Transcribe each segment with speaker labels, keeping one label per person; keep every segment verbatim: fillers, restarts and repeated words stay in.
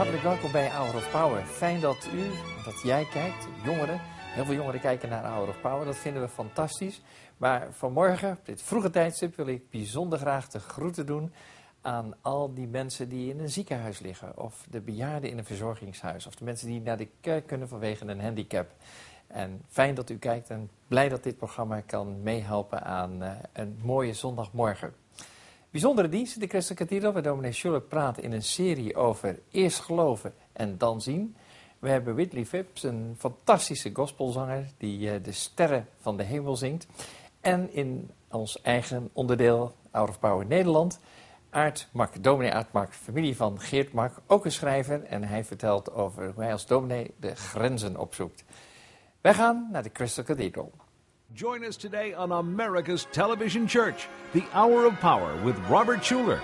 Speaker 1: Hartelijk welkom bij Hour of Power. Fijn dat u, dat jij kijkt, jongeren. Heel veel jongeren kijken naar Hour of Power. Dat vinden we fantastisch. Maar vanmorgen, op dit vroege tijdstip, wil ik bijzonder graag de groeten doen aan al die mensen die in een ziekenhuis liggen. Of de bejaarden in een verzorgingshuis. Of de mensen die naar de kerk kunnen vanwege een handicap. En fijn dat u kijkt en blij dat dit programma kan meehelpen aan uh, een mooie zondagmorgen. Bijzondere dienst in de Christelijke Cathedral, waar dominee Schuller praat in een serie over eerst geloven en dan zien. We hebben Whitley Phipps, een fantastische gospelzanger die uh, de sterren van de hemel zingt. En in ons eigen onderdeel, Hour of Power Nederland, Aart Mak, dominee Aart Mak, familie van Geert Mak, ook een schrijver. En hij vertelt over hoe hij als dominee de grenzen opzoekt. Wij gaan naar de Crystal Cathedral.
Speaker 2: Join us today on America's Television Church, the Hour of Power with Robert Schuller.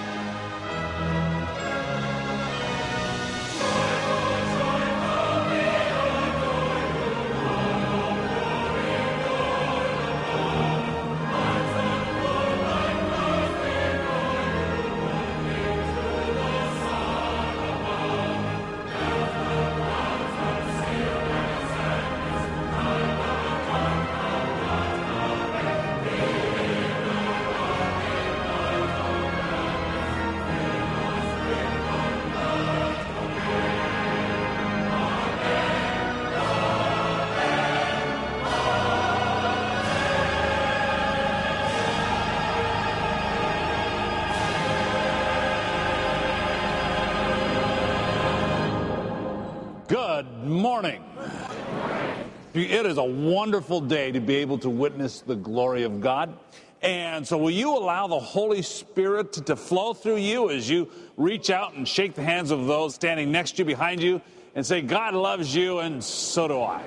Speaker 3: Good morning. It is a wonderful day to be able to witness the glory of God. And so will you allow the Holy Spirit to, to flow through you as you reach out and shake the hands of those standing next to you, behind you, and say, God loves you and so do I.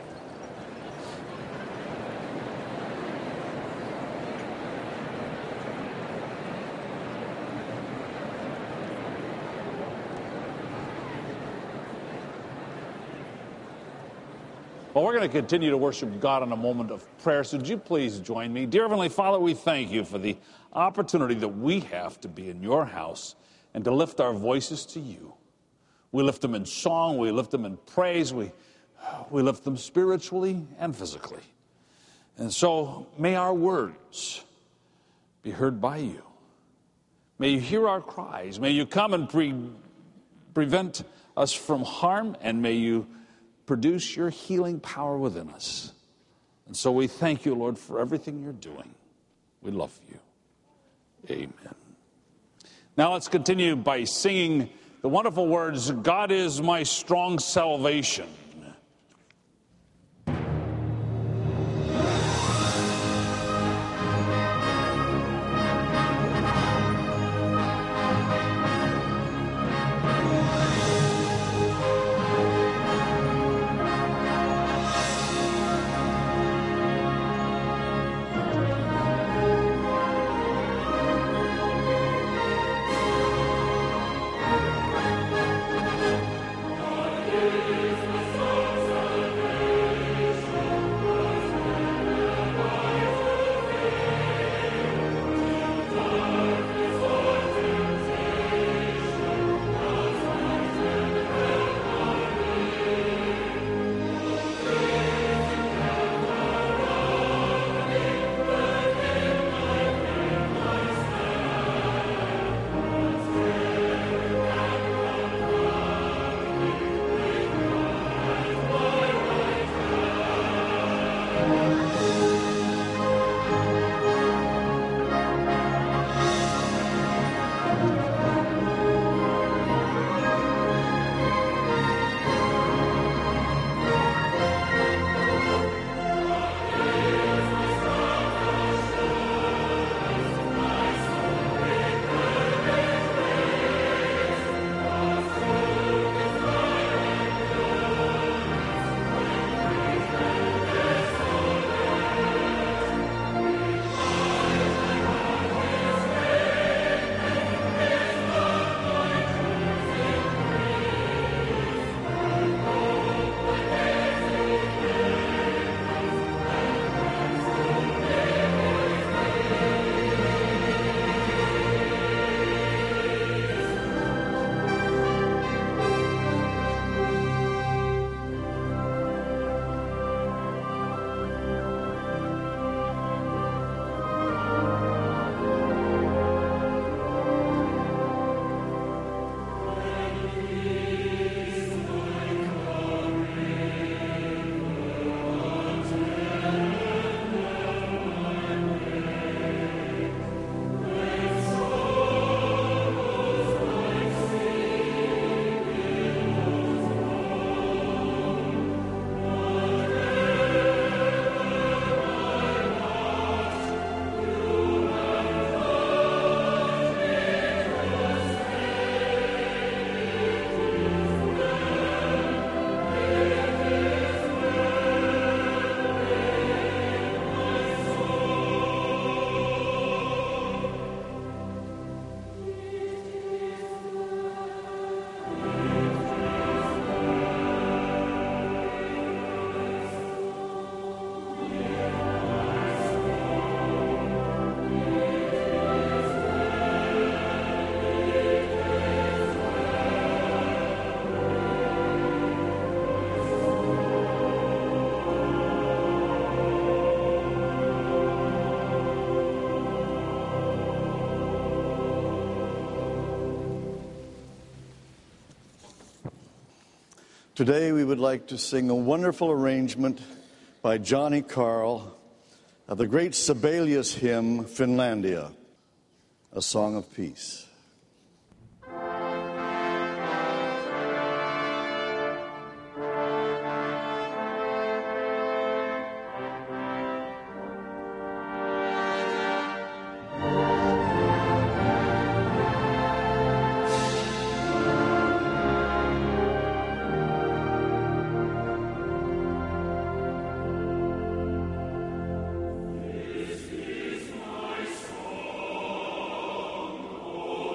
Speaker 3: Well, we're going to continue to worship God in a moment of prayer, so would you please join me? Dear Heavenly Father, we thank you for the opportunity that we have to be in your house and to lift our voices to you. We lift them in song, we lift them in praise, we, we lift them spiritually and physically. And so may our words be heard by you. May you hear our cries. May you come and pre- prevent us from harm, and may you produce your healing power within us. And so we thank you, Lord, for everything you're doing. We love you. Amen. Now let's continue by singing the wonderful words, God is my strong salvation.
Speaker 4: Is Today we would like to sing a wonderful arrangement by Johnny Carl of the great Sibelius hymn, Finlandia, a song of peace.
Speaker 5: This is my song, oh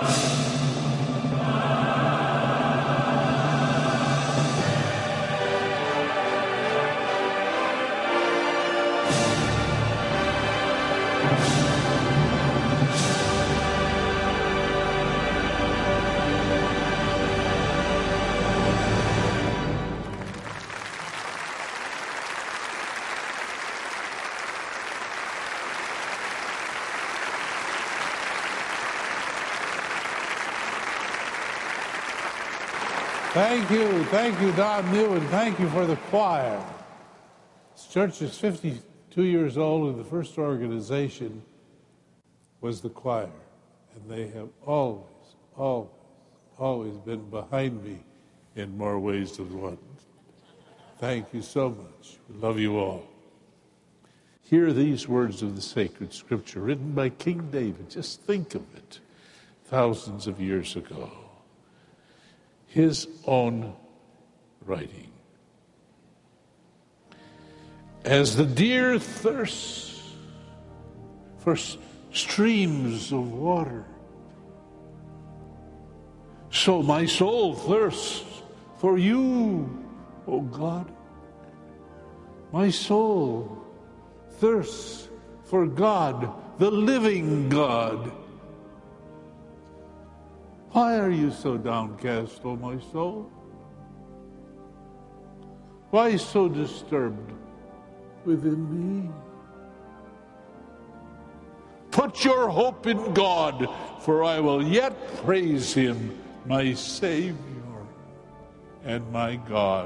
Speaker 5: Thank you. Thank you, Don New, and thank you for the choir. This church is fifty-two years old, and the first organization was the choir. And they have always, always, always been behind me in more ways than one. Thank you so much. We love you all. Hear these words of the sacred scripture written by King David. Just think of it. Thousands of years ago. His own writing. As the deer thirsts for streams of water, so my soul thirsts for you, O God. My soul thirsts for God, the living God. Why are you so downcast, O my soul? Why so disturbed within me? Put your hope in God, for I will yet praise him, my Savior and my God.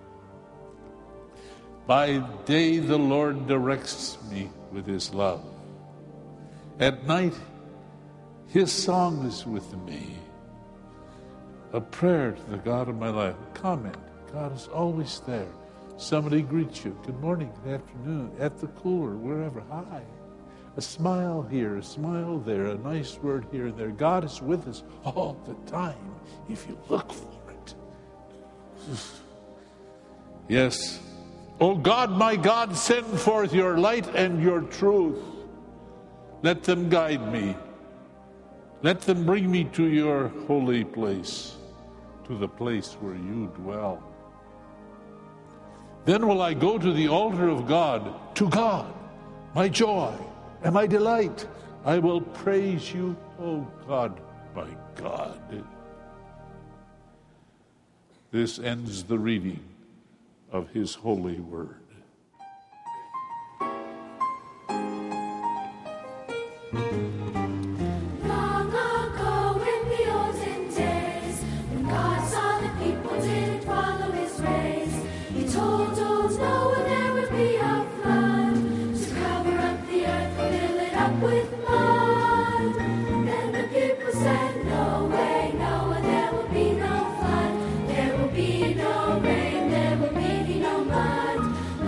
Speaker 5: By day the Lord directs me with his love. At night his song is with me. A prayer to the God of my life. A comment. God is always there. Somebody greets you. Good morning, good afternoon, at the cooler, wherever. Hi. A smile here, a smile there, a nice word here and there. God is with us all the time if you look for it. Yes. Oh God, my God, send forth your light and your truth. Let them guide me. Let them bring me to your holy place, to the place where you dwell. Then will I go to the altar of God, to God, my joy and my delight. I will praise you, O God, my God. This ends the reading of his holy word.
Speaker 6: There will be no rain, there will be no mud.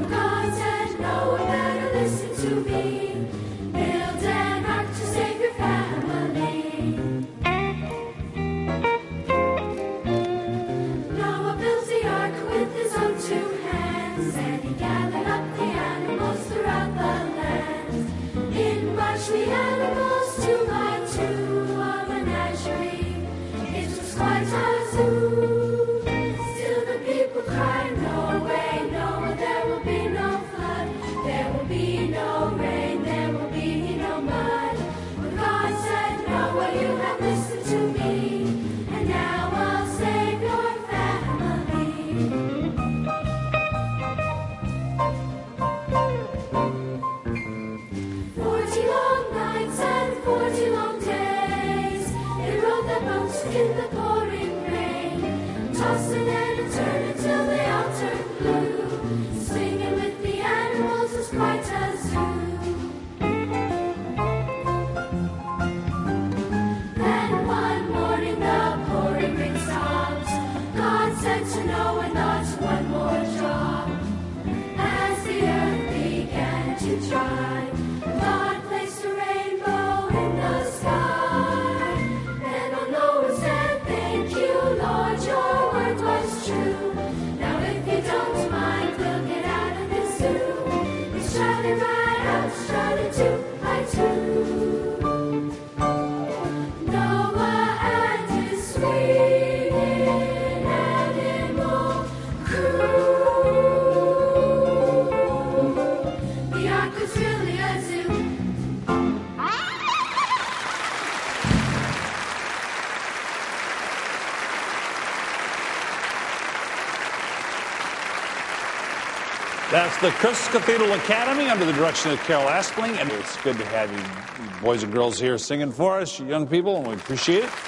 Speaker 3: That's the Christ Cathedral Academy under the direction of Carol Aspling. And it's good to have you, you boys and girls here singing for us, you young people, and we appreciate it.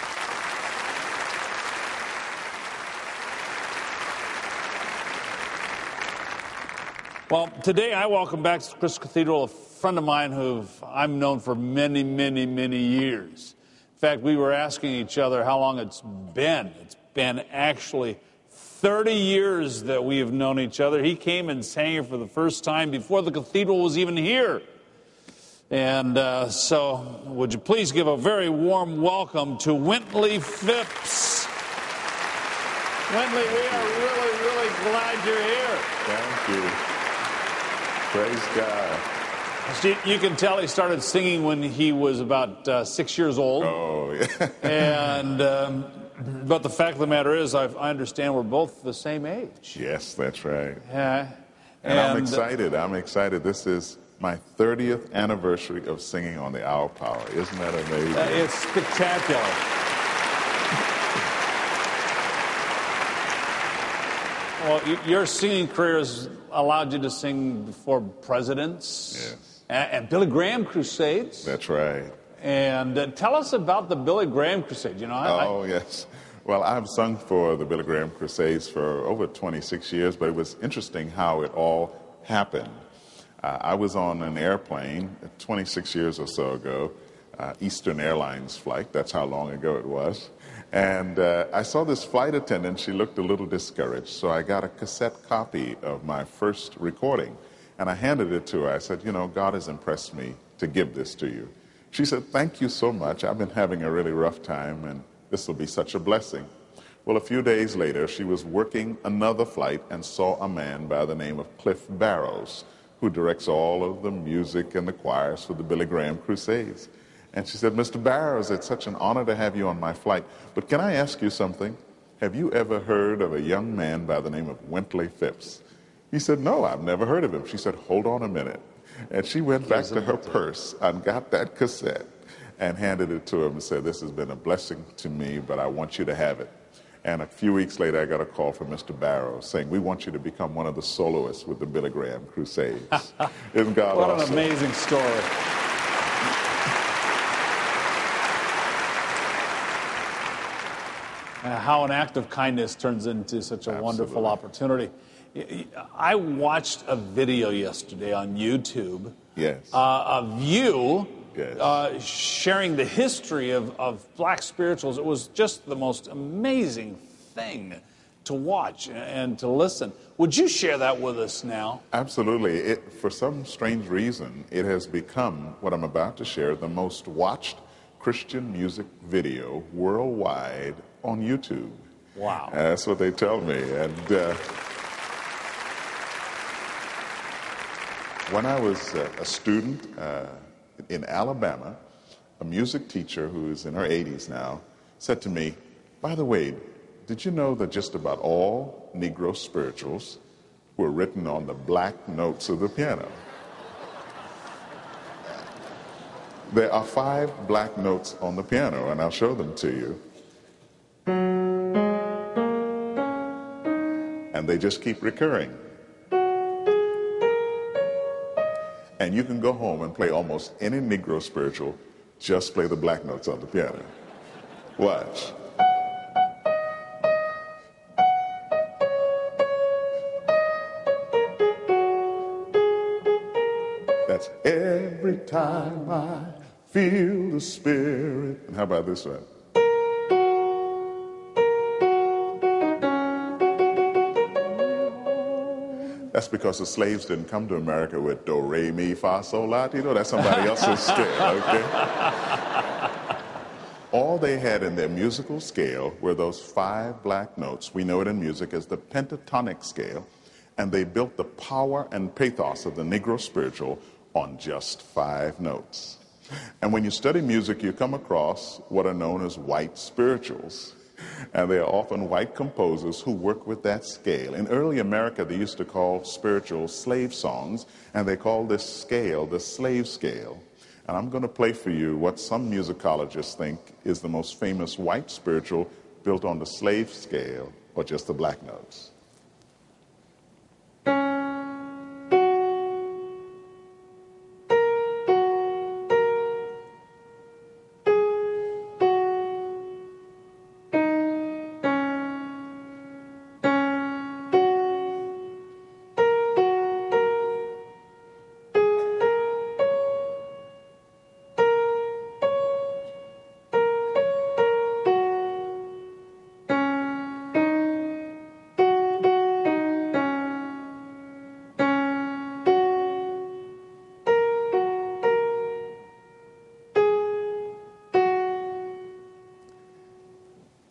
Speaker 3: Well, today I welcome back to Christ Cathedral a friend of mine who I've known for many, many, many years. In fact, we were asking each other how long it's been. It's been actually thirty years that we have known each other. He came and sang here for the first time before the cathedral was even here. And uh, so would you please give a very warm welcome to Wintley Phipps. Wintley, we are really, really glad you're here.
Speaker 6: Thank you. Praise God.
Speaker 3: You can tell he started singing when he was about uh, six years old.
Speaker 6: Oh, yeah.
Speaker 3: And, um, but the fact of the matter is, I, I understand we're both the same age.
Speaker 6: Yes, that's right.
Speaker 3: Yeah.
Speaker 6: And,
Speaker 3: and
Speaker 6: I'm excited. I'm excited. This is my thirtieth anniversary of singing on the Hour of Power. Isn't that amazing?
Speaker 3: Uh, it's spectacular. Well, y- your singing career has allowed you to sing before presidents.
Speaker 6: Yes.
Speaker 3: And, and Billy Graham crusades.
Speaker 6: That's right.
Speaker 3: And uh, tell us about the Billy Graham crusade. You know, I,
Speaker 6: Oh, yes. Well, I've sung for the Billy Graham Crusades for over twenty-six years, but it was interesting how it all happened. Uh, I was on an airplane twenty-six years or so ago, uh, Eastern Airlines flight. That's how long ago it was. And uh, I saw this flight attendant. She looked a little discouraged, so I got a cassette copy of my first recording, and I handed it to her. I said, you know, God has impressed me to give this to you. She said, thank you so much. I've been having a really rough time, and this will be such a blessing. Well, a few days later, she was working another flight and saw a man by the name of Cliff Barrows, who directs all of the music and the choirs for the Billy Graham Crusades. And she said, Mister Barrows, it's such an honor to have you on my flight. But can I ask you something? Have you ever heard of a young man by the name of Wintley Phipps? He said, no, I've never heard of him. She said, hold on a minute. And she went back to her purse and got that cassette and handed it to him and said, this has been a blessing to me, but I want you to have it. And a few weeks later, I got a call from Mister Barrows saying, we want you to become one of the soloists with the Billy Graham Crusades. Isn't God
Speaker 3: what
Speaker 6: awesome?
Speaker 3: an amazing story. Uh, how an act of kindness turns into such a
Speaker 6: Absolutely.
Speaker 3: Wonderful opportunity. I watched a video yesterday on YouTube
Speaker 6: Yes.
Speaker 3: uh, of you
Speaker 6: Yes.
Speaker 3: uh, sharing the history of, of black spirituals. It was just the most amazing thing to watch and to listen. Would you share that with us now?
Speaker 6: Absolutely. It, for some strange reason, it has become, what I'm about to share, the most watched Christian music video worldwide on YouTube.
Speaker 3: Wow.
Speaker 6: That's what they tell me. And uh, when I was uh, a student uh, in Alabama, a music teacher who is in her eighties now said to me, by the way, did you know that just about all Negro spirituals were written on the black notes of the piano? There are five black notes on the piano, and I'll show them to you. And they just keep recurring. And you can go home and play almost any Negro spiritual, just play the black notes on the piano. Watch. That's every time I feel the Spirit. And how about this one? That's because the slaves didn't come to America with do, re, mi, fa, sol, la, ti, do. That's somebody else's scale, okay? All they had in their musical scale were those five black notes. We know it in music as the pentatonic scale. And they built the power and pathos of the Negro spiritual on just five notes. And when you study music, you come across what are known as white spirituals. And they are often white composers who work with that scale. In early America, they used to call spiritual slave songs, and they called this scale the slave scale. And I'm going to play for you what some musicologists think is the most famous white spiritual built on the slave scale or just the black notes.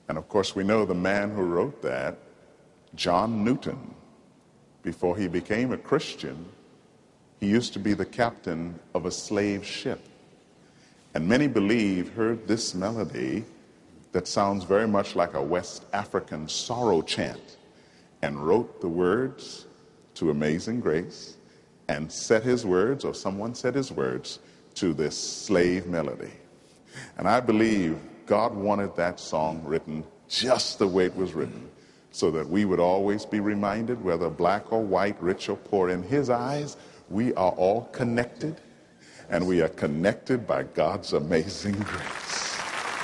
Speaker 6: And of course, we know the man who wrote that, John Newton. Before he became a Christian, he used to be the captain of a slave ship. And many believe heard this melody that sounds very much like a West African sorrow chant and wrote the words to Amazing Grace and set his words, or someone set his words, to this slave melody. And I believe God wanted that song written just the way it was written, so that we would always be reminded, whether black or white, rich or poor, in his eyes, we are all connected, and we are connected by God's amazing grace.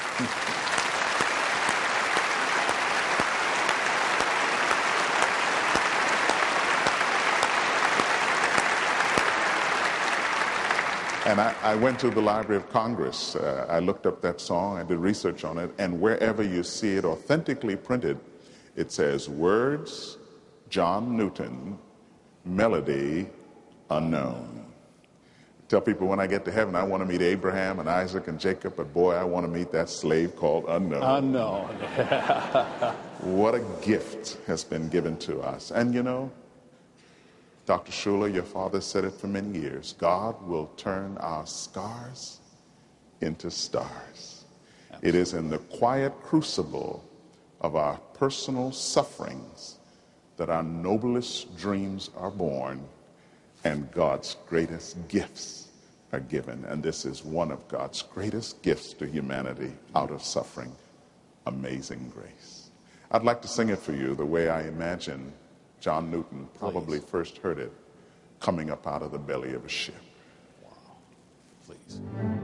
Speaker 6: And I, I went to the Library of Congress. Uh, I looked up that song, I did research on it, and wherever you see it authentically printed, it says, words, John Newton, melody, unknown. I tell people when I get to heaven, I want to meet Abraham and Isaac and Jacob, but boy, I want to meet that slave called unknown.
Speaker 3: Unknown.
Speaker 6: What a gift has been given to us. And you know, Doctor Schuller, your father said it for many years, God will turn our scars into stars. Absolutely. It is in the quiet crucible of our personal sufferings that our noblest dreams are born and God's greatest gifts are given. And this is one of God's greatest gifts to humanity out of suffering, Amazing Grace. I'd like to sing it for you the way I imagine John Newton probably Please. First heard it, coming up out of the belly of a ship.
Speaker 3: Wow. Please.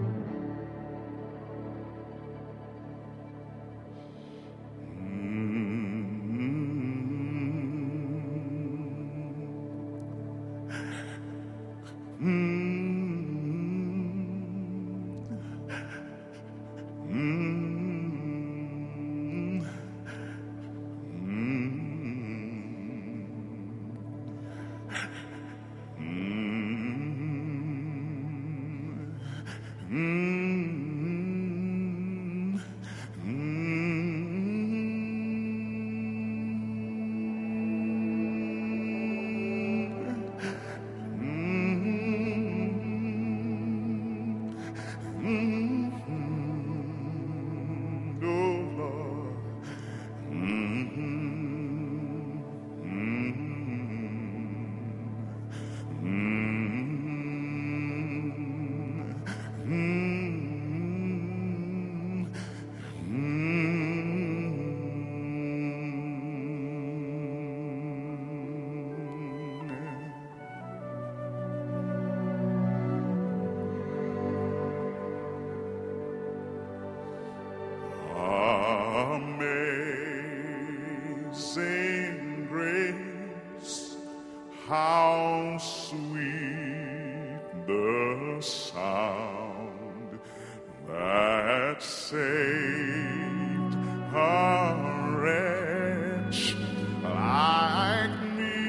Speaker 6: Amazing grace, how sweet the sound that saved a wretch like me.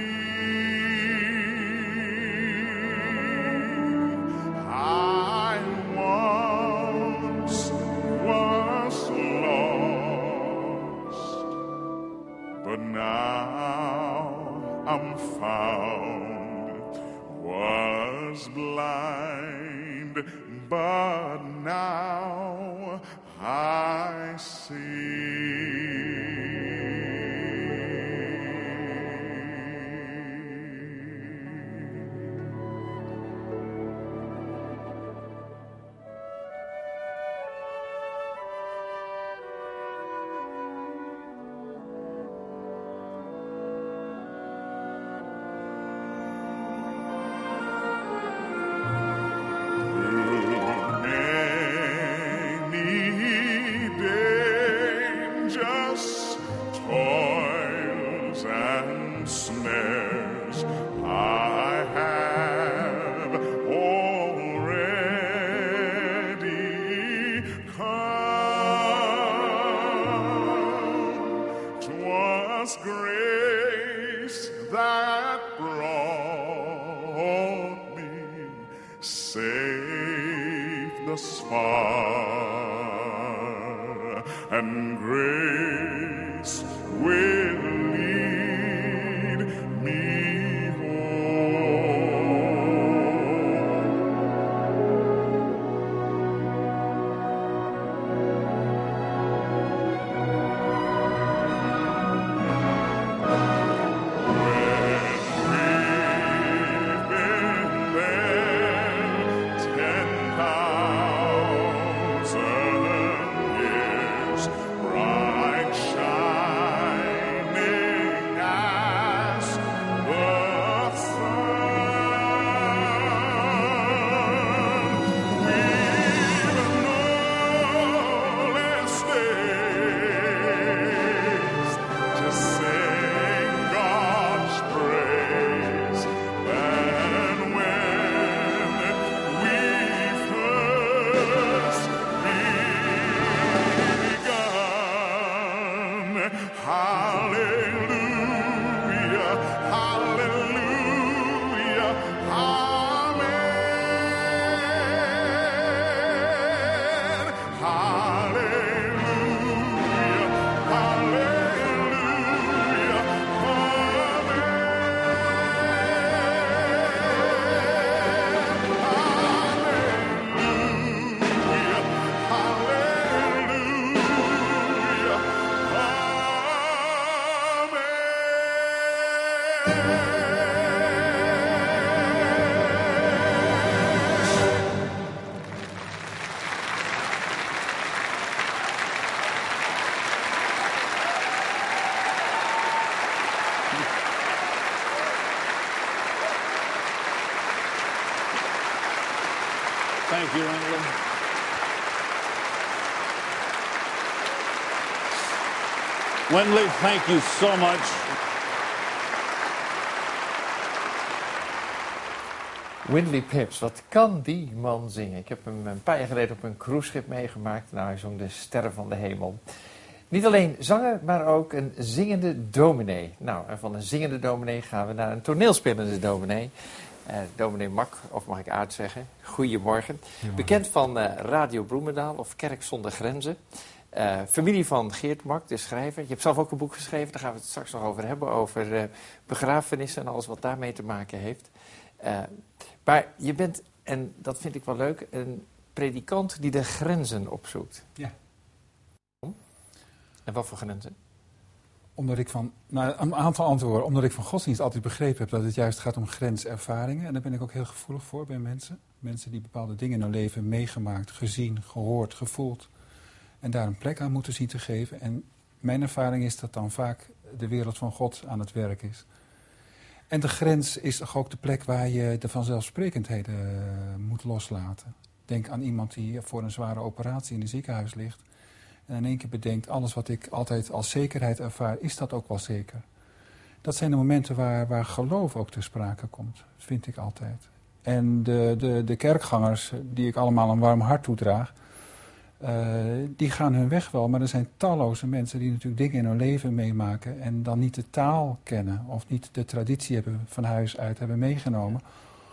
Speaker 6: I once was lost, but now I'm found, was blind, but now I see. Many days and grace will lead me home.
Speaker 3: Thank you, Wendley. Wendley, thank you so much.
Speaker 1: Wendley Pips, wat kan die man zingen? Ik heb hem een paar jaar geleden op een cruiseschip meegemaakt. Nou, hij zong de Sterren van de Hemel. Niet alleen zanger, maar ook een zingende dominee. Nou, en van een zingende dominee gaan we naar een toneelspelende dominee. Uh, dominee Mak, of mag ik Aart zeggen. Goedemorgen. Goedemorgen. Bekend van uh, Radio Bloemendaal of Kerk Zonder Grenzen. Uh, familie van Geert Mak, de schrijver. Je hebt zelf ook een boek geschreven, daar gaan we het straks nog over hebben. Over uh, begrafenissen en alles wat daarmee te maken heeft. Uh, maar je bent, en dat vind ik wel leuk, een predikant die de grenzen opzoekt.
Speaker 7: Ja.
Speaker 1: En wat voor grenzen?
Speaker 7: Omdat ik van, nou, een aantal antwoorden. Omdat ik van godsdienst altijd begrepen heb dat het juist gaat om grenservaringen. En daar ben ik ook heel gevoelig voor bij mensen. Mensen die bepaalde dingen in hun leven meegemaakt, gezien, gehoord, gevoeld. En daar een plek aan moeten zien te geven. En mijn ervaring is dat dan vaak de wereld van God aan het werk is. En de grens is toch ook de plek waar je de vanzelfsprekendheden uh, moet loslaten. Denk aan iemand die voor een zware operatie in een ziekenhuis ligt. En in één keer bedenkt, alles wat ik altijd als zekerheid ervaar, is dat ook wel zeker. Dat zijn de momenten waar, waar geloof ook ter sprake komt. Dat vind ik altijd. En de, de, de kerkgangers, die ik allemaal een warm hart toedraag, uh, die gaan hun weg wel. Maar er zijn talloze mensen die natuurlijk dingen in hun leven meemaken en dan niet de taal kennen of niet de traditie hebben van huis uit hebben meegenomen.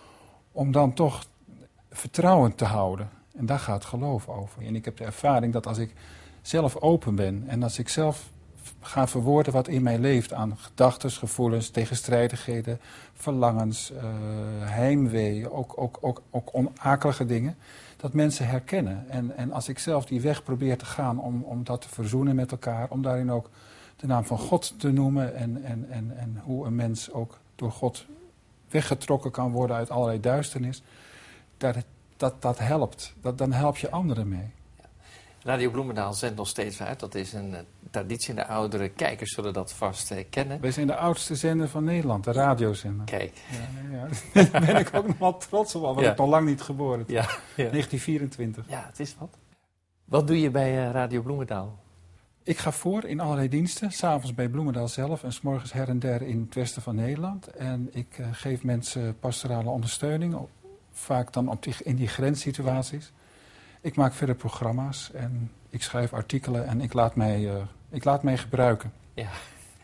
Speaker 7: Om dan toch vertrouwen te houden. En daar gaat geloof over. En ik heb de ervaring dat als ik zelf open ben en als ik zelf ga verwoorden wat in mij leeft aan gedachten, gevoelens, tegenstrijdigheden, verlangens, uh, heimwee, ook, ook, ook, ook onakelige dingen, dat mensen herkennen. En, en als ik zelf die weg probeer te gaan om, om dat te verzoenen met elkaar, om daarin ook de naam van God te noemen en, en, en, en hoe een mens ook door God weggetrokken kan worden uit allerlei duisternis, dat, dat, dat helpt. Dat, dan help je anderen mee.
Speaker 1: Radio Bloemendaal zendt nog steeds uit. Dat is een uh, traditie. De oudere kijkers zullen dat vast uh, kennen.
Speaker 7: Wij zijn de oudste zender van Nederland, de radiozender.
Speaker 1: Kijk.
Speaker 7: Ja, ja. Daar ben ik ook nog wel trots op, want ja. ik nog lang niet geboren.
Speaker 1: Ja, ja.
Speaker 7: negentien vierentwintig.
Speaker 1: Ja, het is wat. Wat doe je bij uh, Radio Bloemendaal?
Speaker 7: Ik ga voor in allerlei diensten. 's Avonds bij Bloemendaal zelf en 's morgens her en der in het westen van Nederland. En ik uh, geef mensen pastorale ondersteuning. Vaak dan op die, in die grenssituaties. Ik maak verder programma's en ik schrijf artikelen en ik laat mij, uh, ik laat mij gebruiken.
Speaker 1: Ja,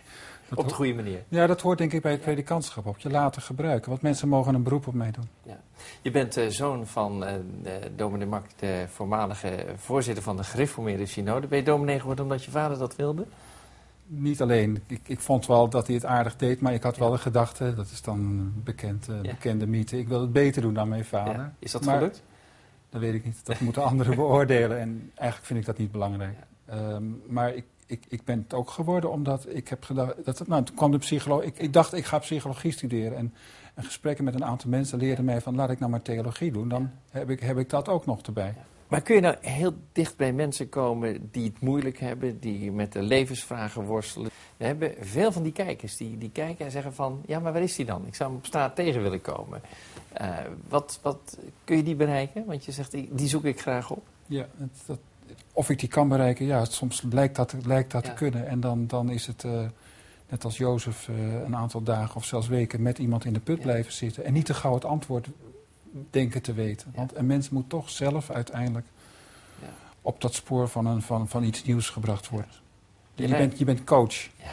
Speaker 7: Dat
Speaker 1: op de goede manier.
Speaker 7: Ja, dat hoort denk ik bij het predikantschap ook. Je laten gebruiken, want mensen mogen een beroep op mij doen.
Speaker 1: Ja. Je bent uh, zoon van uh, dominee Mak, de voormalige voorzitter van de gereformeerde synode. Ben je dominee geworden omdat je vader dat wilde?
Speaker 7: Niet alleen. Ik, ik vond wel dat hij het aardig deed, maar ik had wel de gedachte, dat is dan een bekend, uh, ja. bekende mythe, ik wil het beter doen dan mijn vader.
Speaker 1: Ja. Is dat
Speaker 7: maar,
Speaker 1: gelukt?
Speaker 7: Dat weet ik niet. Dat moeten anderen beoordelen en eigenlijk vind ik dat niet belangrijk. Ja. Um, maar ik, ik, ik ben het ook geworden omdat ik heb gedacht, dat, nou, toen kwam de psycholoog, ik, ik dacht ik ga psychologie studeren en, en gesprekken met een aantal mensen leerden mij van laat ik nou maar theologie doen, dan ja. heb, ik, heb ik dat ook nog erbij. Ja.
Speaker 1: Maar kun je nou heel dicht bij mensen komen die het moeilijk hebben, die met de levensvragen worstelen? We hebben veel van die kijkers die, die kijken en zeggen van, ja, maar waar is die dan? Ik zou hem op straat tegen willen komen. Uh, wat, wat kun je die bereiken? Want je zegt, die, die zoek ik graag op.
Speaker 7: Ja, het, dat, of ik die kan bereiken, ja, soms blijkt dat, lijkt dat ja. te kunnen. En dan, dan is het, uh, net als Jozef, uh, een aantal dagen of zelfs weken met iemand in de put ja. blijven zitten. En niet te gauw het antwoord denken te weten. Want ja. een mens moet toch zelf uiteindelijk ja. op dat spoor van, een, van, van iets nieuws gebracht worden. Je, je, lijkt, bent, je bent coach. Ja.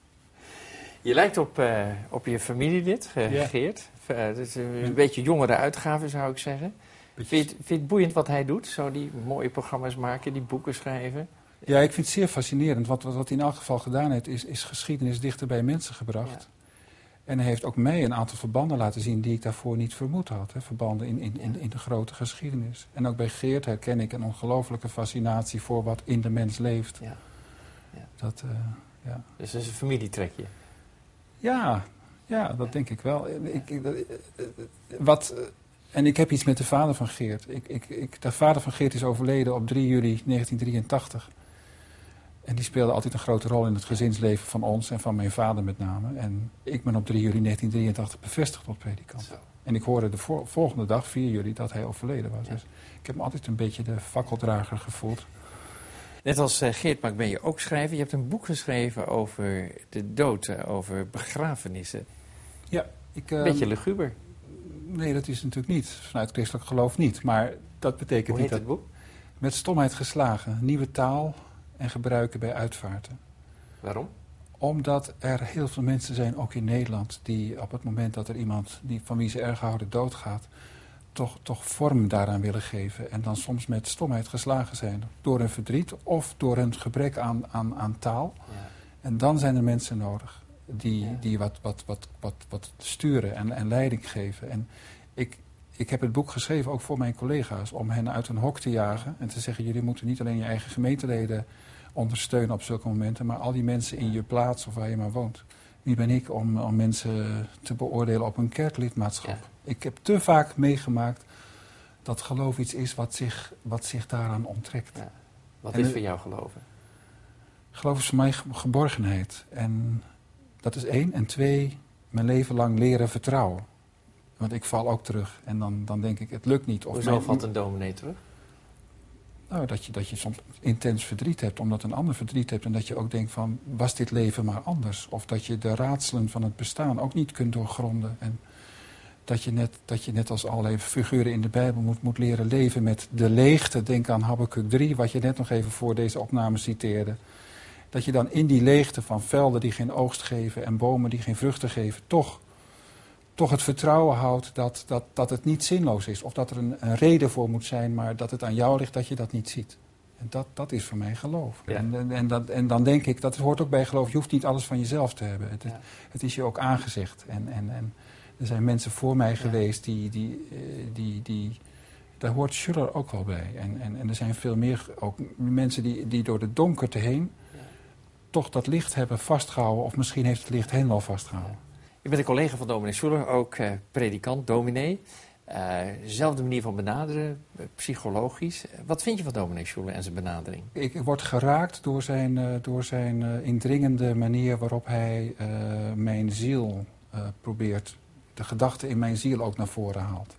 Speaker 1: Je lijkt op, uh, op je familielid, uh, ja. Geert. Uh, dus een ja. beetje jongere uitgave zou ik zeggen. Vind je, het, vind je het boeiend wat hij doet? Zo die mooie programma's maken, die boeken schrijven?
Speaker 7: Ja, ik vind het zeer fascinerend. Wat, wat, wat hij in elk geval gedaan heeft, is, is geschiedenis dichter bij mensen gebracht. Ja. En hij heeft ook mij een aantal verbanden laten zien die ik daarvoor niet vermoed had. Hè. Verbanden in, in, in, in de grote geschiedenis. En ook bij Geert herken ik een ongelooflijke fascinatie voor wat in de mens leeft. Ja. Ja. Dat, uh, ja.
Speaker 1: Dus dat is een familietrekje?
Speaker 7: Ja, ja, dat ja. denk ik wel. Ik, ik, wat, en ik heb iets met de vader van Geert. Ik, ik, ik, de vader van Geert is overleden op drie juli negentien drieëntachtig. En die speelde altijd een grote rol in het gezinsleven van ons en van mijn vader met name. En ik ben op drie juli negentien drieëntachtig bevestigd tot predikant. Zo. En ik hoorde de vo- volgende dag, vier juli, dat hij overleden was. Ja. Dus ik heb me altijd een beetje de fakkeldrager gevoeld.
Speaker 1: Net als uh, Geert Mak ben je ook schrijver. Je hebt een boek geschreven over de dood, over begrafenissen.
Speaker 7: Ja. Ik, uh,
Speaker 1: beetje luguber.
Speaker 7: Nee, dat is natuurlijk niet. Vanuit christelijk geloof niet. Maar dat betekent
Speaker 1: Hoe
Speaker 7: niet
Speaker 1: heet
Speaker 7: dat...
Speaker 1: het boek?
Speaker 7: Met stomheid geslagen. Nieuwe taal en gebruiken bij uitvaarten.
Speaker 1: Waarom?
Speaker 7: Omdat er heel veel mensen zijn, ook in Nederland, die op het moment dat er iemand die, van wie ze erg houden doodgaat, toch, toch vorm daaraan willen geven. En dan soms met stomheid geslagen zijn. Door hun verdriet of door een gebrek aan, aan, aan taal. Ja. En dan zijn er mensen nodig die, ja. die wat, wat, wat, wat, wat sturen en, en leiding geven. En ik, ik heb het boek geschreven ook voor mijn collega's, om hen uit hun hok te jagen en te zeggen, jullie moeten niet alleen je eigen gemeenteleden ondersteunen op zulke momenten, maar al die mensen in je plaats of waar je maar woont. Wie ben ik om, om mensen te beoordelen op hun kerklidmaatschap? Ja. Ik heb te vaak meegemaakt dat geloof iets is wat zich, wat zich daaraan onttrekt. Ja.
Speaker 1: Wat
Speaker 7: en
Speaker 1: is voor jou geloven?
Speaker 7: Geloof is voor mij geborgenheid. En dat is één. En twee, mijn leven lang leren vertrouwen. Want ik val ook terug. En dan, dan denk ik, het lukt niet. Of
Speaker 1: Hoezo valt een dominee terug?
Speaker 7: Nou, dat je, dat je soms intens verdriet hebt, omdat een ander verdriet hebt. En dat je ook denkt van, was dit leven maar anders? Of dat je de raadselen van het bestaan ook niet kunt doorgronden. En dat je net, dat je net als allerlei figuren in de Bijbel moet, moet leren leven met de leegte. Denk aan Habakuk drie, wat je net nog even voor deze opname citeerde. Dat je dan in die leegte van velden die geen oogst geven en bomen die geen vruchten geven, toch, toch het vertrouwen houdt dat, dat, dat het niet zinloos is. Of dat er een, een reden voor moet zijn, maar dat het aan jou ligt dat je dat niet ziet. En dat, dat is voor mij geloof. Ja. En, en, en, dat, en dan denk ik, dat hoort ook bij geloof, je hoeft niet alles van jezelf te hebben. Het, ja. het is je ook aangezegd. En, en, en er zijn mensen voor mij geweest die, die, die, die daar hoort Schuller ook wel bij. En, en, en er zijn veel meer ook mensen die, die door de donkerte heen toch dat licht hebben vastgehouden, of misschien heeft het licht hen wel vastgehouden.
Speaker 1: Je bent een collega van dominee Schuller, ook uh, predikant, dominee. Uh, dezelfde manier van benaderen, uh, psychologisch. Wat vind je van dominee Schuller en zijn benadering?
Speaker 7: Ik word geraakt door zijn, uh, door zijn uh, indringende manier waarop hij uh, mijn ziel uh, probeert, de gedachten in mijn ziel ook naar voren haalt.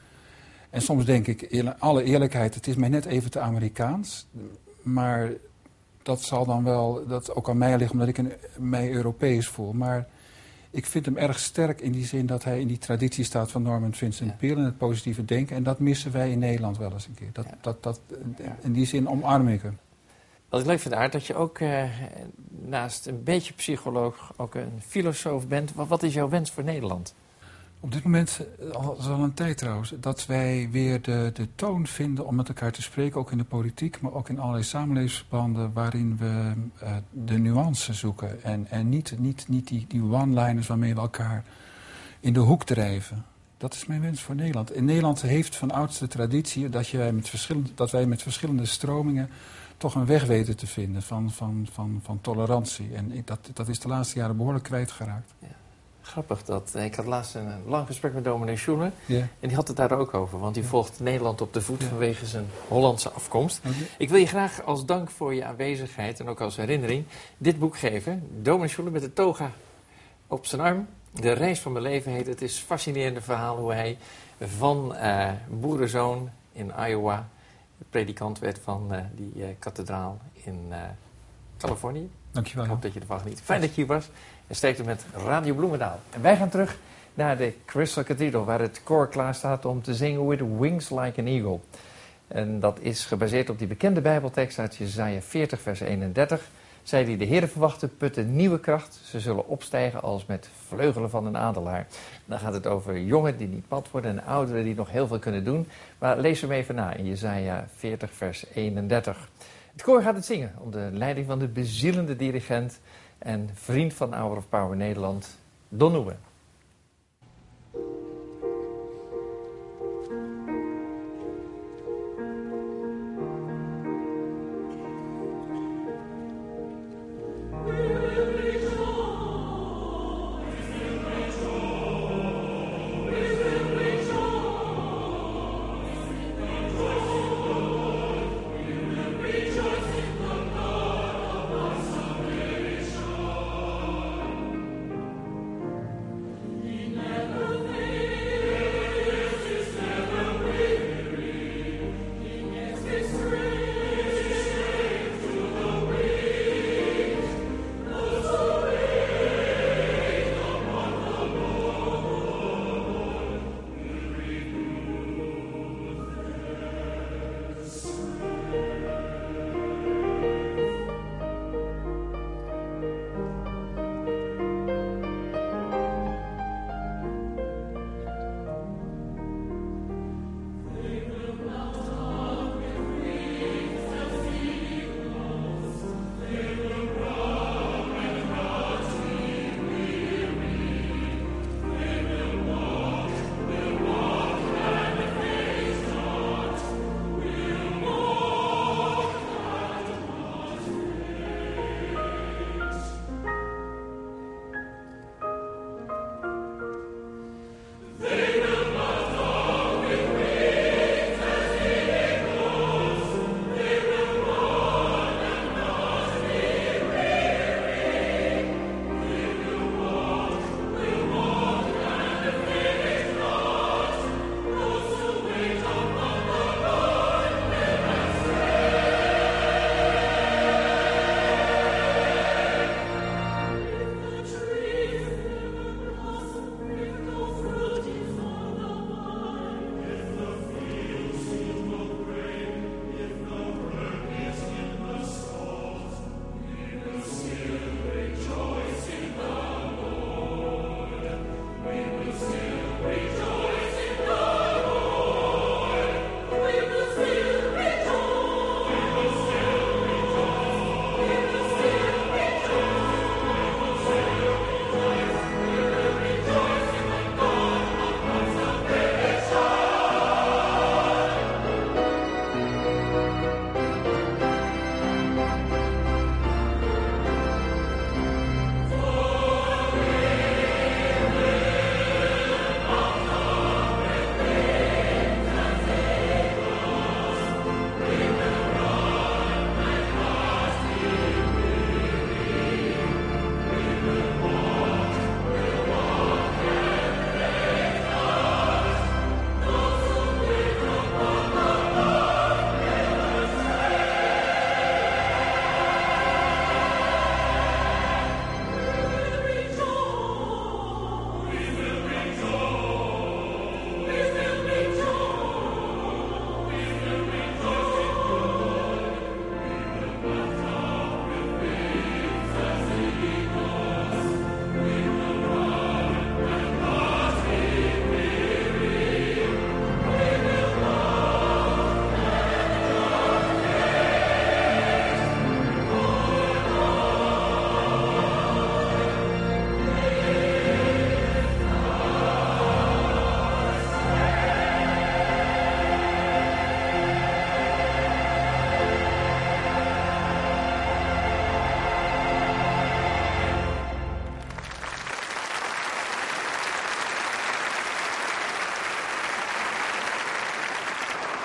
Speaker 7: En soms denk ik, in alle eerlijkheid, het is mij net even te Amerikaans, maar dat zal dan wel, dat ook aan mij liggen, omdat ik een, mij Europees voel. Maar ik vind hem erg sterk in die zin dat hij in die traditie staat van Norman Vincent ja. Peale en het positieve denken. En dat missen wij in Nederland wel eens een keer. Dat, ja. dat, dat, in die zin omarm ik hem.
Speaker 1: Wat ik leuk vind, Aart, dat je ook uh, naast een beetje psycholoog ook een filosoof bent. Wat, wat is jouw wens voor Nederland?
Speaker 7: Op dit moment, al, al een tijd trouwens, dat wij weer de, de toon vinden om met elkaar te spreken. Ook in de politiek, maar ook in allerlei samenlevingsverbanden waarin we uh, de nuance zoeken. En, en niet, niet, niet die, die one-liners waarmee we elkaar in de hoek drijven. Dat is mijn wens voor Nederland. In Nederland heeft van oudste traditie dat, je met verschillende, dat wij met verschillende stromingen toch een weg weten te vinden van, van, van, van tolerantie. En ik, dat, dat is de laatste jaren behoorlijk kwijtgeraakt.
Speaker 1: Ja. Grappig dat. Ik had laatst een lang gesprek met dominee Schuller.
Speaker 7: Yeah.
Speaker 1: En die had het daar ook over. Want die volgt Nederland op de voet
Speaker 7: Ja.
Speaker 1: vanwege zijn Hollandse afkomst.
Speaker 7: Okay.
Speaker 1: Ik wil je graag als dank voor je aanwezigheid en ook als herinnering dit boek geven. Dominee Schuller met de toga op zijn arm. De reis van mijn leven heet. Het is een fascinerende verhaal hoe hij van uh, boerenzoon in Iowa predikant werd van uh, die uh, kathedraal in uh, Californië.
Speaker 7: Dankjewel.
Speaker 1: Ik hoop dat je ervan geniet. Fijn dat je hier was. En steekte met Radio Bloemendaal. En wij gaan terug naar de Crystal Cathedral, waar het koor klaar staat om te zingen With Wings Like an Eagle. En dat is gebaseerd op die bekende Bijbeltekst uit Jesaja veertig, vers eenendertig. Zij die de Heere verwachten, putten nieuwe kracht. Ze zullen opstijgen als met vleugelen van een adelaar. Dan gaat het over jongeren die niet pad worden en ouderen die nog heel veel kunnen doen. Maar lees hem even na in Jesaja veertig, vers eenendertig. Het koor gaat het zingen onder leiding van de bezielende dirigent en vriend van Hour of Power Nederland, Don Nieuwe.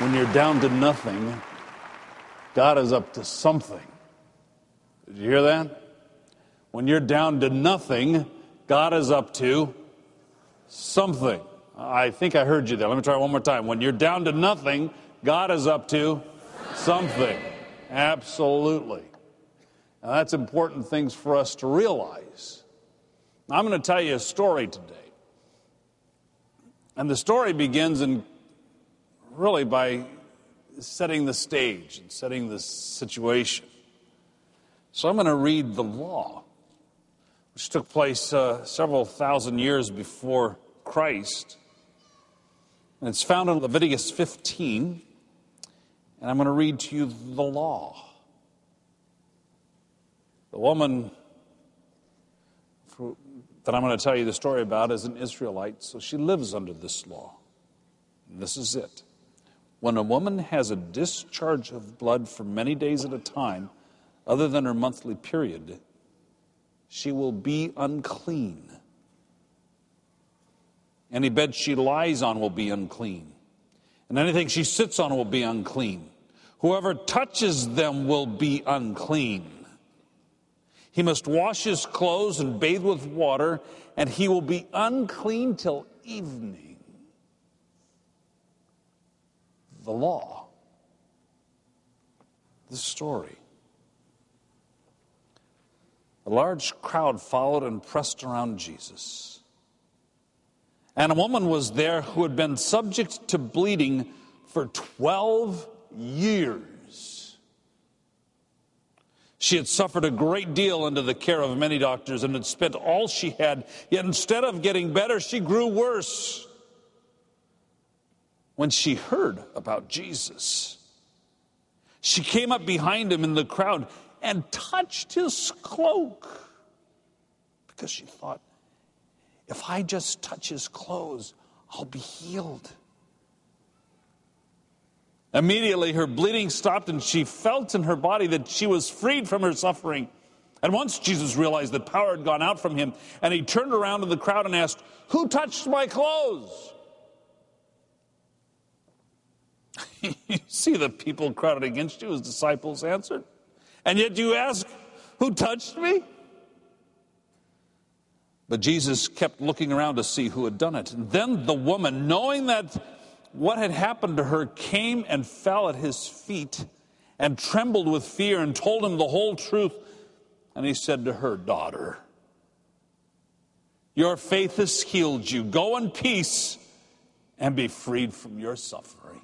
Speaker 3: When you're down to nothing, God is up to something. Did you hear that? When you're down to nothing, God is up to something. I think I heard you there. Let me try one more time. When you're down to nothing, God is up to something. Absolutely. Now, that's important things for us to realize. Now, I'm going to tell you a story today. And the story begins in really by setting the stage and setting the situation. So I'm going to read the law, which took place uh, several thousand years before Christ. And it's found in Leviticus fifteen. And I'm going to read to you the law. The woman that I'm going to tell you the story about is an Israelite, so she lives under this law. And this is it. When a woman has a discharge of blood for many days at a time, other than her monthly period, she will be unclean. Any bed she lies on will be unclean, and anything she sits on will be unclean. Whoever touches them will be unclean. He must wash his clothes and bathe with water, and he will be unclean till evening. The law. The story. A large crowd followed and pressed around Jesus. And a woman was there who had been subject to bleeding for twelve years. She had suffered a great deal under the care of many doctors and had spent all she had, yet instead of getting better, she grew worse. When she heard about Jesus, she came up behind him in the crowd and touched his cloak, because she thought, if I just touch his clothes, I'll be healed. Immediately her bleeding stopped, and she felt in her body that she was freed from her suffering. And once Jesus realized that power had gone out from him, and he turned around to the crowd and asked, "Who touched my clothes?" You see the people crowded against you, his disciples answered. And yet you ask, "Who touched me?" But Jesus kept looking around to see who had done it. And then the woman, knowing that what had happened to her, came and fell at his feet and trembled with fear and told him the whole truth. And he said to her, "Daughter, your faith has healed you. Go in peace and be freed from your suffering."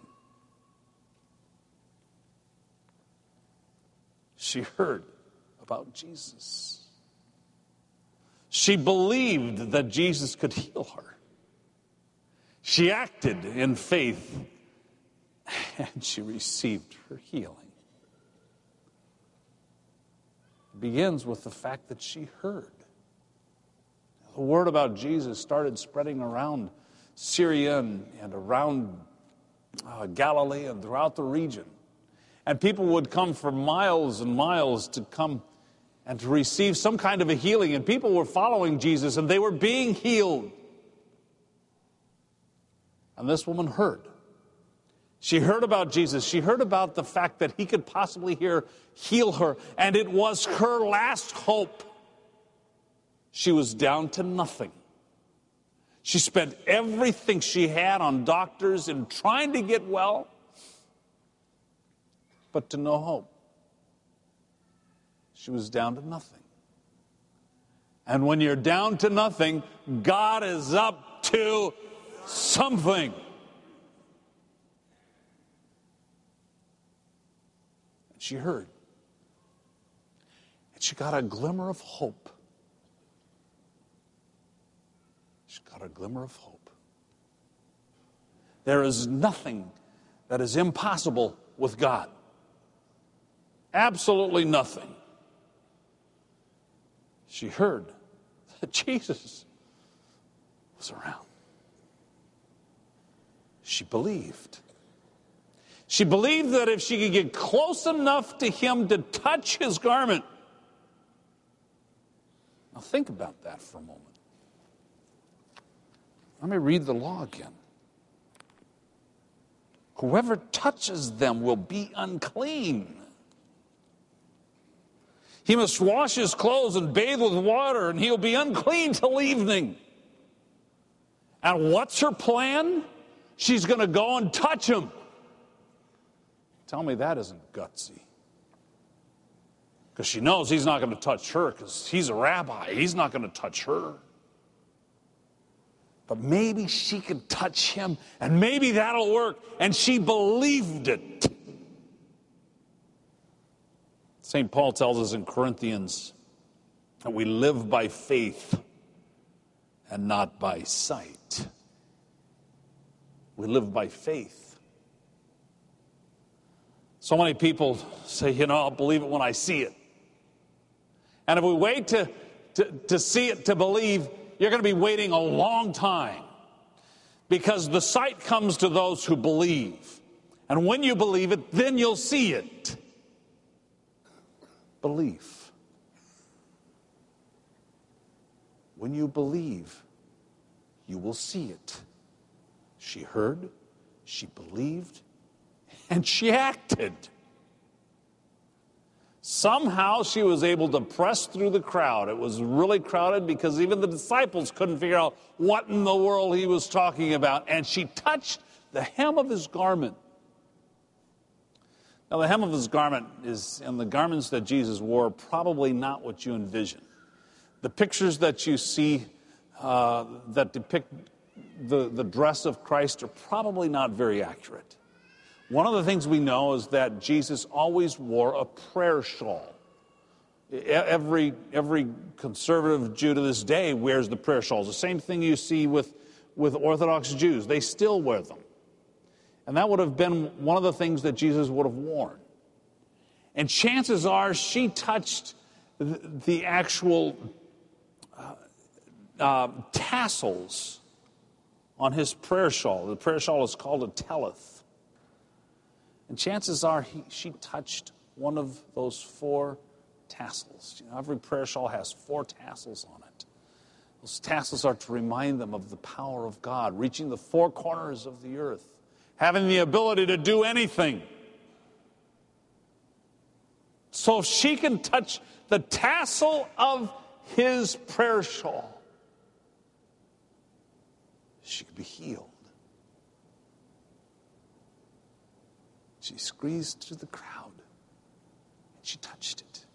Speaker 3: She heard about Jesus. She believed that Jesus could heal her. She acted in faith, and she received her healing. It begins with the fact that she heard. The word about Jesus started spreading around Syria and, and around uh, Galilee and throughout the region. And people would come for miles and miles to come and to receive some kind of a healing. And people were following Jesus, and they were being healed. And this woman heard. She heard about Jesus. She heard about the fact that he could possibly hear, heal her. And it was her last hope. She was down to nothing. She spent everything she had on doctors and trying to get well, but to no hope. She was down to nothing. And when you're down to nothing, God is up to something. And she heard. And she got a glimmer of hope. She got a glimmer of hope. There is nothing that is impossible with God. Absolutely nothing. She heard that Jesus was around. She believed. She believed that if she could get close enough to him to touch his garment. Now think about that for a moment. Let me read the law again. Whoever touches them will be unclean. He must wash his clothes and bathe with water, and he'll be unclean till evening. And what's her plan? She's going to go and touch him. Tell me that isn't gutsy. Because she knows he's not going to touch her because he's a rabbi. He's not going to touch her. But maybe she could touch him, and maybe that'll work. And she believed it. Saint Paul tells us in Corinthians that we live by faith and not by sight. We live by faith. So many people say, you know, I'll believe it when I see it. And if we wait to, to, to see it, to believe, you're going to be waiting a long time. Because the sight comes to those who believe. And when you believe it, then you'll see it. Belief. When you believe, you will see it. She heard, she believed, and she acted. Somehow she was able to press through the crowd. It was really crowded because even the disciples couldn't figure out what in the world he was talking about. And she touched the hem of his garment. Now, the hem of his garment is, and the garments that Jesus wore, probably not what you envision. The pictures that you see uh, that depict the, the dress of Christ are probably not very accurate. One of the things we know is that Jesus always wore a prayer shawl. Every, every conservative Jew to this day wears the prayer shawls. The same thing you see with, with Orthodox Jews. They still wear them. And that would have been one of the things that Jesus would have worn. And chances are she touched the, the actual uh, uh, tassels on his prayer shawl. The prayer shawl is called a talith. And chances are he, she touched one of those four tassels. You know, every prayer shawl has four tassels on it. Those tassels are to remind them of the power of God, reaching the four corners of the earth, having the ability to do anything. So if she can touch the tassel of his prayer shawl, she could be healed. She squeezed through the crowd, and she touched it.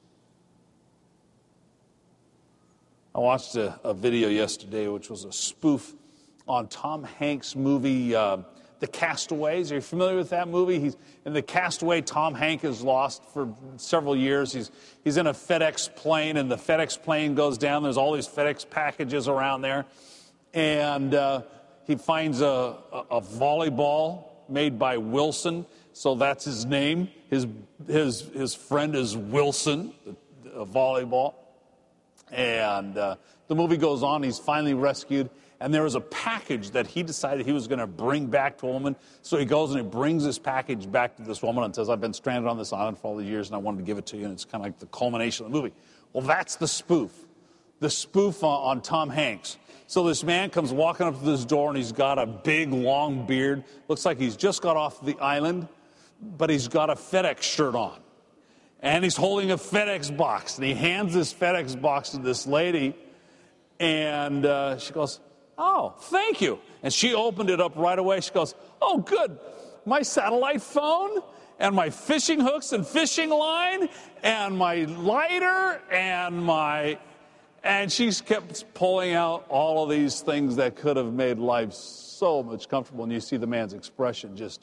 Speaker 3: I watched a, a video yesterday, which was a spoof on Tom Hanks' movie, uh, The Castaways. Are you familiar with that movie? He's in The Castaway. Tom Hanks is lost for several years. He's he's in a FedEx plane, and the FedEx plane goes down. There's all these FedEx packages around there, and uh, he finds a, a, a volleyball made by Wilson. So that's his name. His his his friend is Wilson, a volleyball. And uh, the movie goes on. He's finally rescued. And there was a package that he decided he was going to bring back to a woman. So he goes and he brings this package back to this woman and says, I've been stranded on this island for all the years and I wanted to give it to you. And it's kind of like the culmination of the movie. Well, that's the spoof. The spoof on, on Tom Hanks. So this man comes walking up to this door and he's got a big, long beard. Looks like he's just got off the island, but he's got a FedEx shirt on. And he's holding a FedEx box. And he hands this FedEx box to this lady. And uh, she goes, oh, thank you. And she opened it up right away. She goes, oh, good. My satellite phone and my fishing hooks and fishing line and my lighter and my... And she kept pulling out all of these things that could have made life so much comfortable. And you see the man's expression just...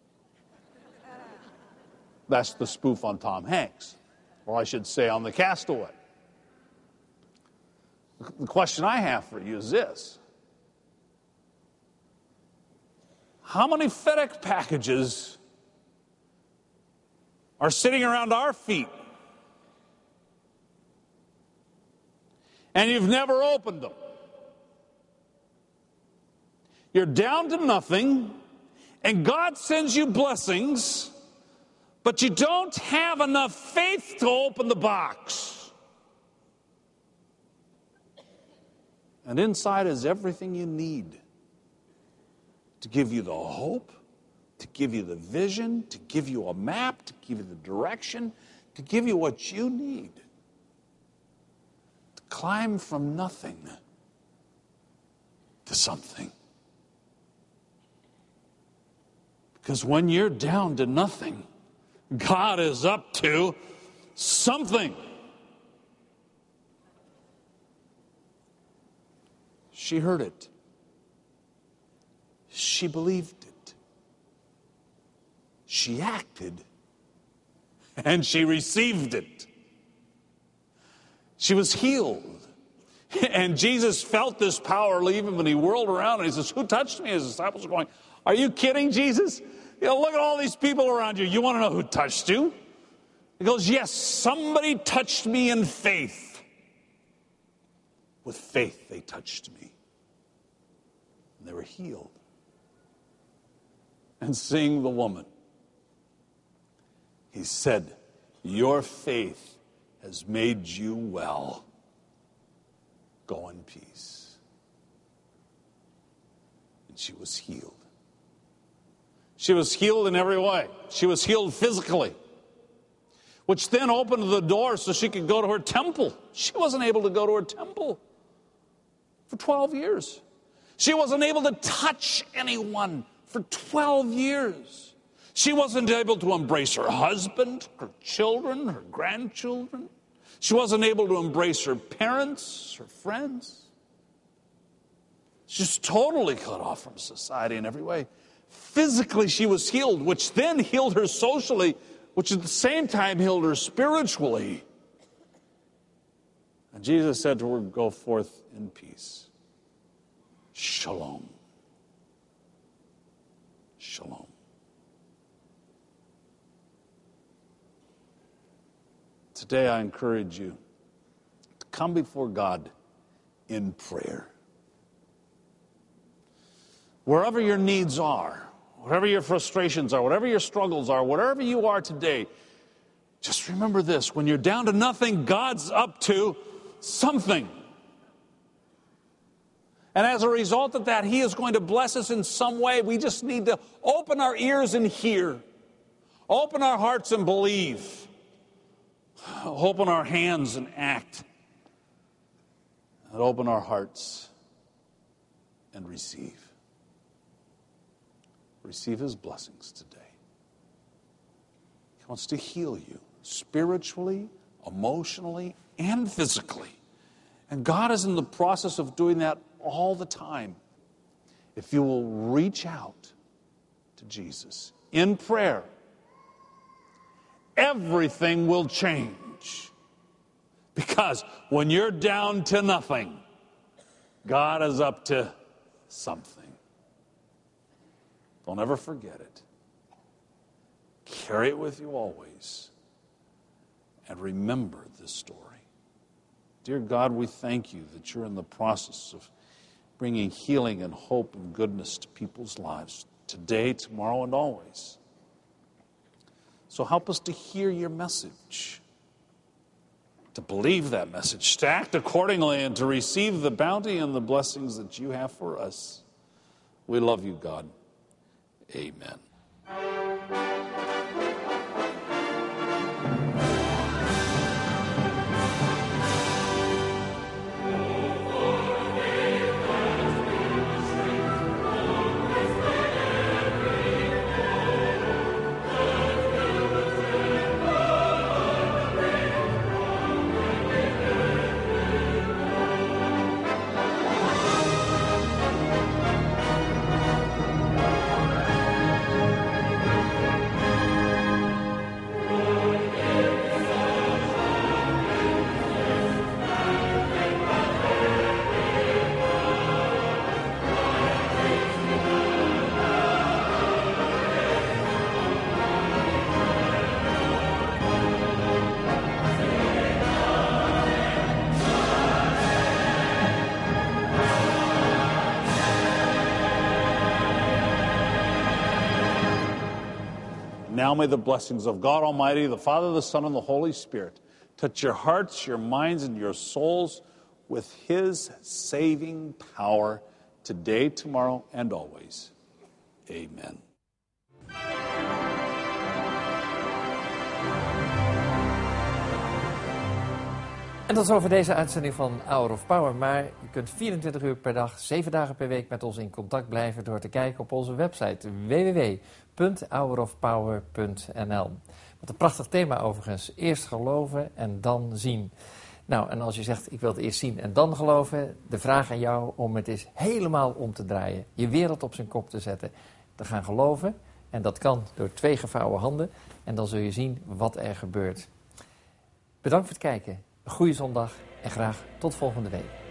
Speaker 3: That's the spoof on Tom Hanks. Or I should say on The Castaway. The question I have for you is this. How many FedEx packages are sitting around our feet? And you've never opened them. You're down to nothing, and God sends you blessings, but you don't have enough faith to open the box. And inside is everything you need to give you the hope, to give you the vision, to give you a map, to give you the direction, to give you what you need. To climb from nothing to something. Because when you're down to nothing, God is up to something. She heard it. She believed it. She acted. And she received it. She was healed. And Jesus felt this power leave him, and he whirled around and he says, "Who touched me?" His disciples are going, "Are you kidding, Jesus? You know, look at all these people around you. You want to know who touched you?" He goes, "Yes, somebody touched me in faith. With faith they touched me." And they were healed. And seeing the woman, he said, "Your faith has made you well. Go in peace." And she was healed. She was healed in every way. She was healed physically, which then opened the door so she could go to her temple. She wasn't able to go to her temple for twelve years. She wasn't able to touch anyone for twelve years. She wasn't able to embrace her husband, her children, her grandchildren. She wasn't able to embrace her parents, her friends. She's totally cut off from society in every way. Physically, she was healed, which then healed her socially, which at the same time healed her spiritually. And Jesus said to her, "Go forth in peace. Shalom." Shalom. Today I encourage you to come before God in prayer. Wherever your needs are, whatever your frustrations are, whatever your struggles are, whatever you are today, just remember this: when you're down to nothing, God's up to something. And as a result of that, he is going to bless us in some way. We just need to open our ears and hear. Open our hearts and believe. Open our hands and act. And open our hearts and receive. Receive his blessings today. He wants to heal you spiritually, emotionally, and physically. And God is in the process of doing that all the time. If you will reach out to Jesus in prayer, everything will change. Because when you're down to nothing, God is up to something. Don't ever forget it. Carry it with you always. And remember this story. Dear God, we thank you that you're in the process of bringing healing and hope and goodness to people's lives today, tomorrow, and always. So help us to hear your message, to believe that message, to act accordingly, and to receive the bounty and the blessings that you have for us. We love you, God. Amen. Now may the blessings of God Almighty, the Father, the Son, and the Holy Spirit touch your hearts, your minds, and your souls with his saving power today, tomorrow, and always. Amen.
Speaker 1: En tot zover deze uitzending van Hour of Power. Maar je kunt vierentwintig uur per dag, zeven dagen per week met ons in contact blijven door te kijken op onze website w w w punt hour of power punt n l. Wat een prachtig thema overigens. Eerst geloven en dan zien. Nou, en als je zegt, ik wil het eerst zien en dan geloven, de vraag aan jou om het eens helemaal om te draaien. Je wereld op zijn kop te zetten. Te gaan geloven. En dat kan door twee gevouwen handen. En dan zul je zien wat er gebeurt. Bedankt voor het kijken. Een goede zondag en graag tot volgende week.